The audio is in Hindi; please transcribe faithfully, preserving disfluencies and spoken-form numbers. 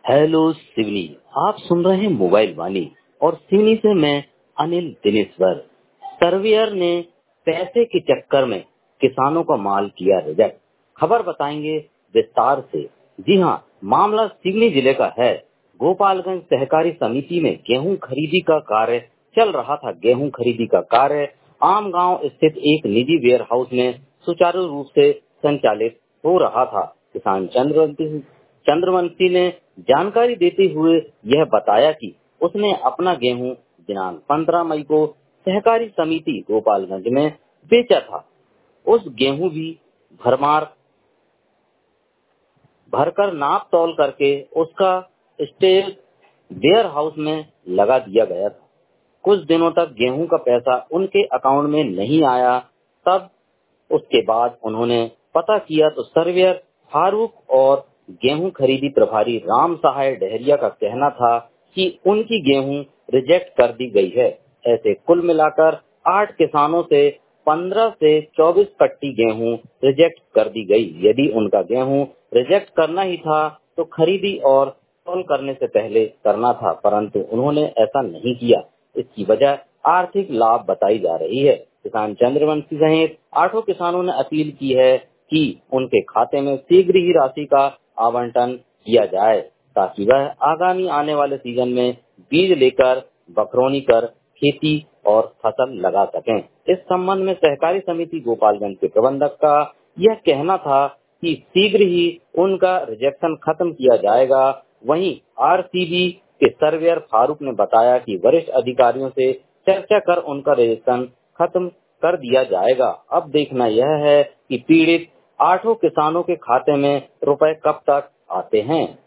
हेलो सिवनी। आप सुन रहे हैं मोबाइल वाणी और सिवनी से मैं अनिल दिनेश्वर। सर्वेयर ने पैसे के चक्कर में किसानों का माल किया रिजेक्ट। खबर बताएंगे विस्तार से। जी हां, मामला सिवनी जिले का है। गोपालगंज सहकारी समिति में गेहूं खरीदी का कार्य चल रहा था। गेहूं खरीदी का कार्य आम गांव स्थित एक निजी वेयर हाउस में सुचारू रूप से संचालित हो रहा था। किसान चंद्रवंशी चंद्रवंशी ने जानकारी देते हुए यह बताया कि उसने अपना गेहूं दिनांक पंद्रह मई को सहकारी समिति गोपालगंज में बेचा था। उस गेहूं भी भरमार भरकर नाप तौल करके उसका स्टेज वेयर हाउस में लगा दिया गया था। कुछ दिनों तक गेहूं का पैसा उनके अकाउंट में नहीं आया। तब उसके बाद उन्होंने पता किया तो सर्वेयर फारूक और गेहूं खरीदी प्रभारी राम सहाय डहरिया का कहना था कि उनकी गेहूं रिजेक्ट कर दी गई है। ऐसे कुल मिलाकर आठ किसानों से पंद्रह से चौबीस कट्टी गेहूं रिजेक्ट कर दी गई। यदि उनका गेहूं रिजेक्ट करना ही था तो खरीदी और तौल करने से पहले करना था, परंतु उन्होंने ऐसा नहीं किया। इसकी वजह आर्थिक लाभ बताई जा रही है। किसान चंद्रवंशी सहित आठों किसानों ने अपील की है कि उनके खाते में शीघ्र ही राशि का आवंटन किया जाए ताकि वह आगामी आने वाले सीजन में बीज लेकर बखरौनी कर खेती और फसल लगा सकें। इस संबंध में सहकारी समिति गोपालगंज के प्रबंधक का यह कहना था कि शीघ्र ही उनका रिजेक्शन खत्म किया जाएगा। वहीं आरसीबी के सर्वेयर फारूक ने बताया कि वरिष्ठ अधिकारियों से चर्चा कर उनका रिजेक्शन खत्म कर दिया जाएगा। अब देखना यह है कि पीड़ित आठों किसानों के खाते में रुपए कब तक आते हैं।